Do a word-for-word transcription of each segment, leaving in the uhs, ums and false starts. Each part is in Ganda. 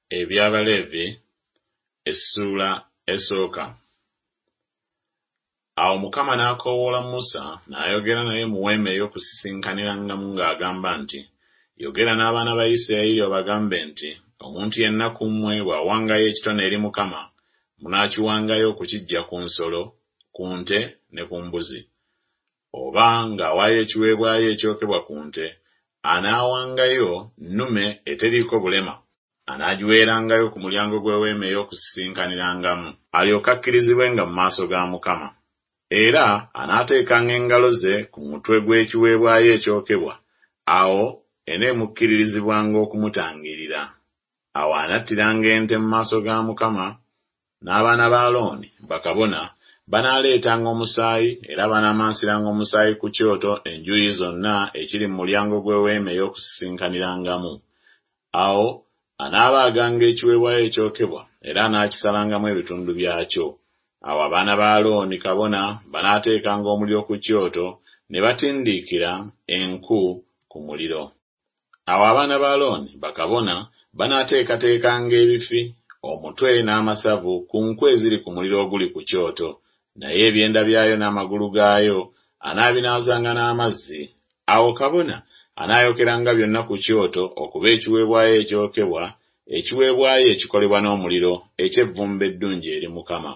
Eby'Abaleevi essula esooka. Awo Mukama n'akoowoola Musa n'ayogera naye mu weema ey'okusisinkaniramu ng'agamba nti, yogera n'abaana ba Isirayiri obagambe nti, omuntu yenna ku mmwe bw'awangayo ekitone eri Mukama, munaakiwangayo okukiggya ku nsolo, ku nte ne ku mbuzi. Oba ng'awaayo ekiweebwayo ekyokebwa ku nte, anaawangayo nnume eteriiko bulema, anaagiweerangayo ku mulyango gw'eweema ey'okusisinkaniramu, alyoke akkirizibwenga mu maaso ga Mukama. Era anaateekanga engalo ze ku mutwe gw'ekiweebwayo ekyokebwa, awo eneemukkiririzibwanga okumutangirira. Awo anattiranga ente mu maaso ga Mukama, n'abaana ba Alooni bakabona banaaleetanga omusaayi, era banaamansiranga omusaayi ku kyoto enjuuyi zonna ekiri mu mulyango gw'eweema ey'okusisinkaniramu. Awo anaabaaganga ekiweebwayo ekyokebwa, era anaakisalangamu ebitundu byakyo. Awo abaana ba Alooni kabona banaateekanga omuliro ku kyoto, ne batindiikira enku ku muliro. Awo abaana ba Alooni bakabona banaateekateekanga ebifi, omutwe n'amasavu ku nku eziri ku muliro oguli ku kyoto, naye ebyenda byayo n'amagulu gaayo anaabinaazanga n'amazzi. Awo kabona anaayokeranga byonna ku kyoto okuba ekiweebwayo ekyokebwa, ekiweebwayo ekikolebwa n'omuliro, eky'evvumbe eddungi eri Mukama.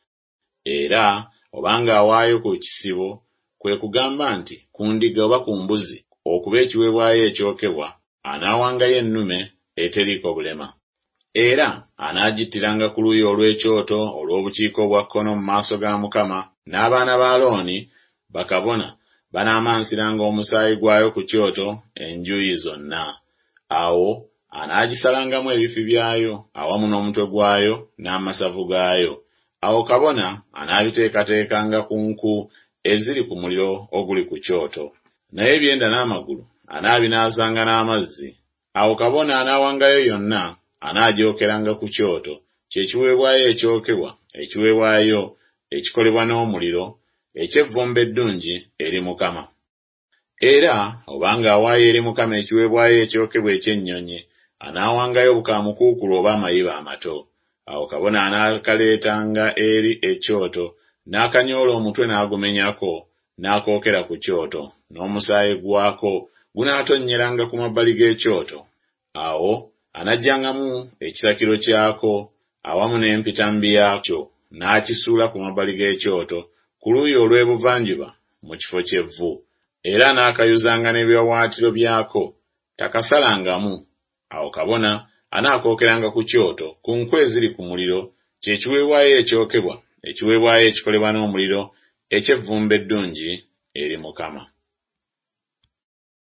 Era obanga awaayo ku kisibo, kwe kugamba nti ku ndiga oba ku mbuzi, okuba ekiweebwayo ekyokebwa, anaawangayo ennume eteriiko bulema. Era anaagittiranga ku luuyi olw'ekyoto olw'obukiika obwa kkono mu maaso ga Mukama, n'abaana ba Alooni bakabona banaamansiranga omusaayi gwayo ku kyoto enjuuyi zonna. Awo anaagisalangamu ebifi byayo awamu n'omutwe gwayo n'amasavu gaayo. Awo kabona anaabiteekateekanga ku nku eziri ku muliro oguli ku kyoto, naye ebyenda n'amagulu anaabinaazanga n'amazzi. Awo kabona anaawangayo yonna, anaagyokeranga ku kyoto, kyekiweebwayo ekyokebwa, ekiweebwayo ekikolebwa n'omuliro, eky'evvumbe eddungi eri Mukama. Era obanga awaayo eri Mukama ekiweebwayo ekyokebwa eky'ennyonyi, anaawangayo obukaamukuukulu oba amayiba amato. Awo kabona anaakaleetanga eri ekyoto, n'akanyoola omutwe n'agumenyako, n'akookera ku kyoto, n'omusaayi gwako gunaatonnyeranga ku mabbali g'ekyoto. Awo anagyangamu ekisakiro kyako awamu n'empitambi yaakyo, n'akisuula ku mabbali g'ekyoto ku luuyi olw'ebuvanjuba mu kifo ky'evvu. Era n'akayuzanga n'ebiwawaatiro byako, takasalangamu. Awo kabona anaakookeranga ku kyoto ku nku eziri ku muliro, kyekiweebwayo ekyokebwa, ekiweebwayo ekikolebwa n'omuliro, eky'evvumbe eddungi eri Mukama.